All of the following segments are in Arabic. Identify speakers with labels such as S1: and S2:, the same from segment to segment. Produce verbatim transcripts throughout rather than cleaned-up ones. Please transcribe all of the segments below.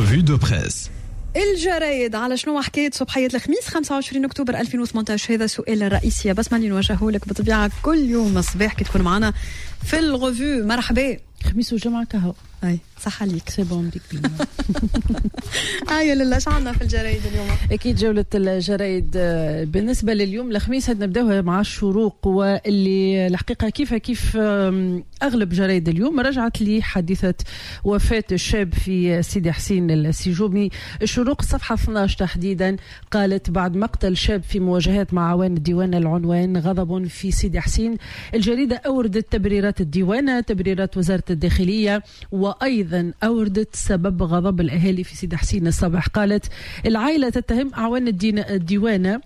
S1: revue de presse.
S2: الجرايد على شنو حكاية صباحية الخميس خمسة وعشرين أكتوبر ألفين وثمانية عشر؟ هذا السؤال الرئيسي بس ماني نوجهه لك بطبيعة كل يوم الصباح كي تكون معنا في الغوفو. مرحبا.
S3: خميس وجمعة كهو.
S2: اي صح عليك.
S3: سي بون ديك بينا.
S2: ايوه لله شعنا في الجرايد اليوم.
S3: اكيد جولة الجرايد بالنسبة لليوم الخميس نبداوها مع الشروق، واللي الحقيقة كيف كيف اغلب جرايد اليوم رجعت لي حادثة وفاة الشاب في سيدي حسين السجومي. الشروق صفحة اثني عشر تحديدا قالت بعد مقتل شاب في مواجهات مع عوان الديوان العنوان غضب في سيدي حسين. الجريدة اوردت تبريرات الديوانة، تبريرات وزارة الداخلية، وأيضا أوردت سبب غضب الأهالي في سيدي حسين الصباح. قالت العائلة تتهم أعوان الديوانة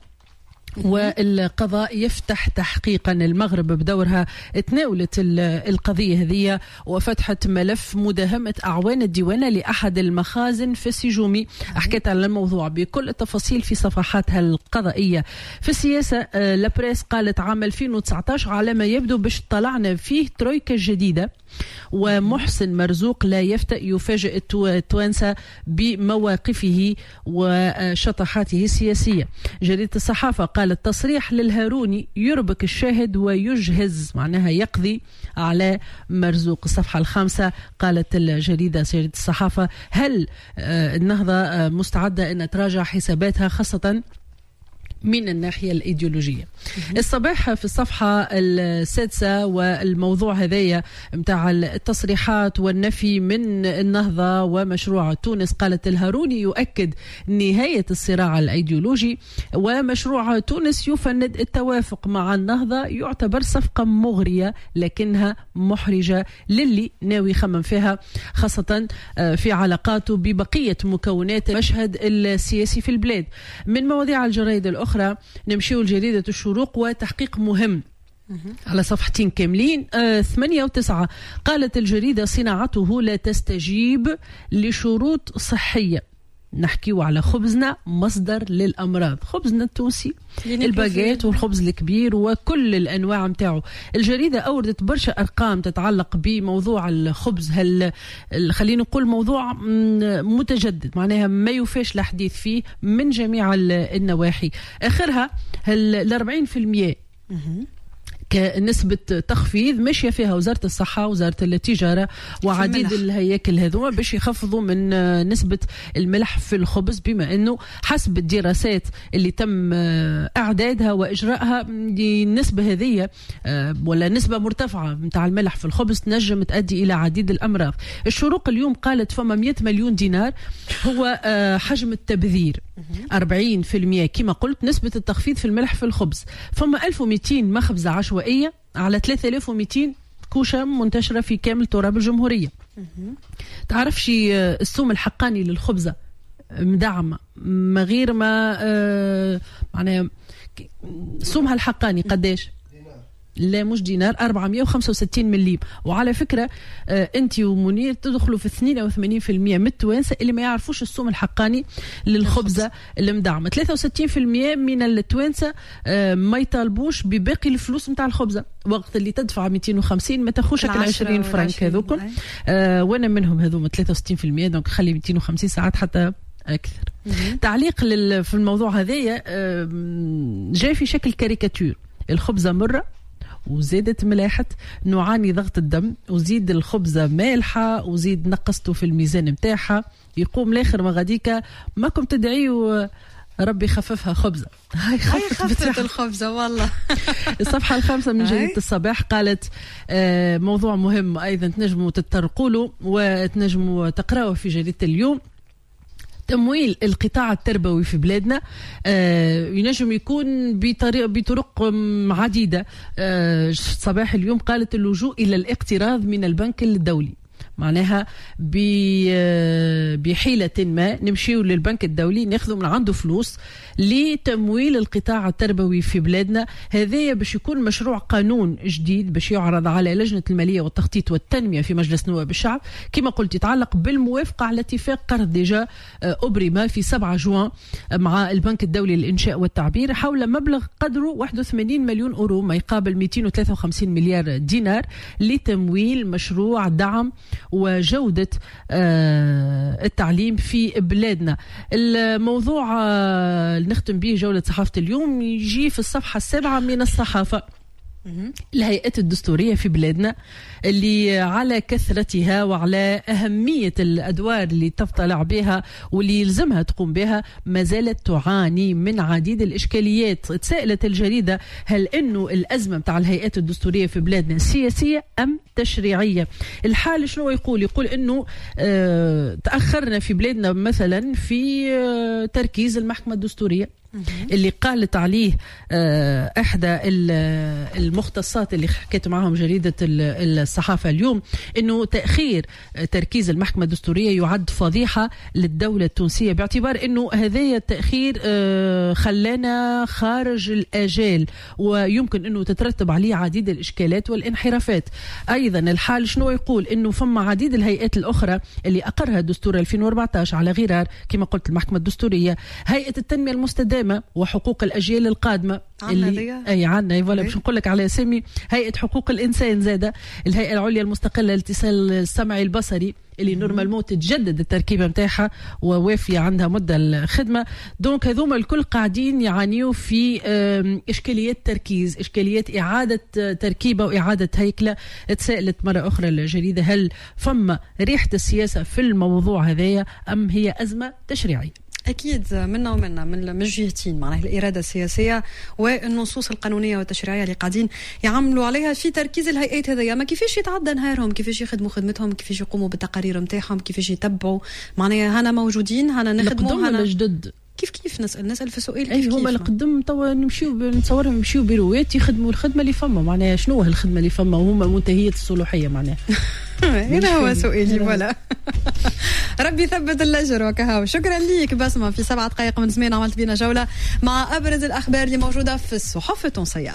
S3: والقضاء يفتح تحقيقا. المغرب بدورها تناولت القضية هذه وفتحت ملف مداهمة أعوان الديوانة لأحد المخازن في السجومي. حكيت على الموضوع بكل التفاصيل في صفحاتها القضائية. في السياسة لابريس قالت عام ألفين وتسعة عشر على ما يبدو باش طلعنا فيه ترويكا جديدة، ومحسن مرزوق لا يفتأ يفاجئ التوانسة بمواقفه وشطحاته السياسية. جريدة الصحافة قالت تصريح للهاروني يربك الشاهد ويجهز، معناها يقضي على مرزوق. الصفحة الخامسة قالت الجريدة جريدة الصحافة هل النهضة مستعدة أن تراجع حساباتها خاصة من الناحية الإيديولوجية. الصباح في الصفحة السادسة والموضوع هذايا متاع التصريحات والنفي من النهضة ومشروع تونس. قالت الهاروني يؤكد نهاية الصراع الإيديولوجي، ومشروع تونس يفند التوافق مع النهضة يعتبر صفقة مغرية لكنها محرجة للي ناوي يخمم فيها، خاصة في علاقاته ببقية مكونات المشهد السياسي في البلاد. من مواضيع الجرائد الأخرى نمشيو لجريدة الشروق وتحقيق مهم على صفحتين كاملين آه ثمانية وتسعة. قالت الجريدة صناعته لا تستجيب لشروط صحية. نحكيو على خبزنا مصدر للأمراض، خبزنا التونسي الباجيت والخبز الكبير وكل الأنواع متاعه. الجريدة أوردت برشا أرقام تتعلق بموضوع الخبز. هل خلينا نقول موضوع متجدد، معناها ما يفاش الحديث فيه من جميع النواحي. آخرها ال أربعين بالمئة كنسبة تخفيض ماشية فيها وزارة الصحة وزارة التجارة وعديد الهياكل هذوما باش يخفضوا من نسبة الملح في الخبز، بما أنه حسب الدراسات اللي تم إعدادها وإجراءها النسبة هذه ولا نسبة مرتفعة متاع الملح في الخبز تنجم تؤدي إلى عديد الأمراض. الشروق اليوم قالت فما مئة مليون دينار هو حجم التبذير، أربعين بالمئة كما قلت نسبة التخفيض في الملح في الخبز. فما ألف ومئتين مخبزة عشوائية على ثلاثة آلاف ومئتين كوشة منتشرة في كامل تراب الجمهورية. تعرفش السوم الحقاني للخبزة مدعمة ما غير ما آه معناها سومها الحقاني قداش؟ لا مش دينار، أربعمئة وخمسة وستين مليم. وعلى فكرة آه انت ومنير تدخلوا في اثنين وثمانين بالمئة من التوانسة اللي ما يعرفوش السوم الحقاني للخبزة المدعمة. ثلاثة وستين بالمئة من التوانسة آه ما يطالبوش بباقي الفلوس متاع الخبزة، وقت اللي تدفع مئتين وخمسين ما تاخوش على عشرين فرنك هذوكم. آه وانا منهم هذوما ثلاثة وستين بالمئة، دونك خلي مئتين وخمسين ساعات حتى أكثر. تعليق في الموضوع هذايا آه جاي في شكل كاريكاتير. الخبزة مرة وزادت ملاحة، نعاني ضغط الدم، وزيد الخبزة مالحة، وزيد نقصته في الميزان متاعها. يقوم لاخر ما غاديكا ماكم تدعيوا ربي خففها خبزة.
S2: هاي خففت الخبزة والله.
S3: الصفحة الخامسة من جريدة الصباح قالت آه موضوع مهم أيضا تنجموا تتطرقوا له وتنجموا تقرأوا في جريدة اليوم. تمويل القطاع التربوي في بلادنا آه ينجم يكون بطريقة بطرق عديدة. آه صباح اليوم قالت اللجوء إلى الاقتراض من البنك الدولي، معناها بحيلة ما نمشيو للبنك الدولي ناخذوا من عنده فلوس لتمويل القطاع التربوي في بلادنا. هذا باش يكون مشروع قانون جديد باش يعرض على لجنة المالية والتخطيط والتنمية في مجلس نواب الشعب، كما قلت يتعلق بالموافقة على اتفاق قرض ديجا أبرم في سبعة جوان مع البنك الدولي للإنشاء والتعبير حول مبلغ قدره واحد وثمانين مليون أورو ما يقابل مئتين وثلاثة وخمسين مليار دينار لتمويل مشروع دعم وجودة التعليم في بلادنا. الموضوع اللي نختم به جولة صحافة اليوم يجي في الصفحة السابعة من الصحافة. الهيئات الدستورية في بلادنا اللي على كثرتها وعلى أهمية الأدوار اللي تطلع بها واللي يلزمها تقوم بها ما زالت تعاني من عديد الإشكاليات. تساءلت الجريدة هل أنه الأزمة متاع الهيئات الدستورية في بلادنا سياسية أم تشريعية؟ الحال شنو يقول؟ يقول أنه اه تأخرنا في بلادنا مثلا في اه تركيز المحكمة الدستورية اللي قالت عليه احدى المختصات اللي حكيت معهم جريدة الصحافة اليوم انه تأخير تركيز المحكمة الدستورية يعد فضيحة للدولة التونسية، باعتبار انه هذا التأخير خلانا خارج الآجال ويمكن انه تترتب عليه عديد الاشكالات والانحرافات. ايضا الحال شنو يقول؟ انه فما عديد الهيئات الاخرى اللي اقرها دستور ألفين وأربعة عشر على غرار كما قلت المحكمة الدستورية، هيئة التنمية المستدامة وحقوق الأجيال القادمة اللي أي عنا ولا باش نقول لك على اسمي، هيئة حقوق الإنسان زادة، الهيئة العليا المستقلة للاتصال السمعي البصري اللي نورمالمون تتجدد التركيبة متاعها ووافية عندها مدة الخدمة. دونك هذوما الكل قاعدين يعانيوا في إشكاليات تركيز، إشكاليات إعادة تركيبة وإعادة هيكلة. تسألت مرة أخرى الجريدة هل فما ريحة السياسة في الموضوع هذايا أم هي أزمة تشريعية؟
S2: أكيد منا ومنا من الجهتين، معناها الإرادة السياسية والنصوص القانونية والتشريعية اللي قاعدين يعملوا عليها في تركيز الهيئات هذيا. ما كيفاش يتعدى نهارهم، كيفاش يخدموا خدمتهم، كيفاش يقوموا بالتقارير متاعهم، كيفاش يتبعوا، معناها هنا موجودين هنا نخدموا هنا
S3: جدد. كيف
S2: كيف نسأل نسأل في سؤال
S3: كيف كيف هما القدم توا نمشيو نتصورهم يمشيو بيروات يخدموا الخدمة اللي فما، معناها شنو هالخدمة اللي فما وهما منتهية الصلاحية معناها.
S2: هنا هو سؤالي ولا ربي ثبت الأجر وكهو. شكرا ليك بسمة، في سبعة دقائق من زمان عملت بينا جولة مع أبرز الأخبار اللي موجودة في الصحف التونسية.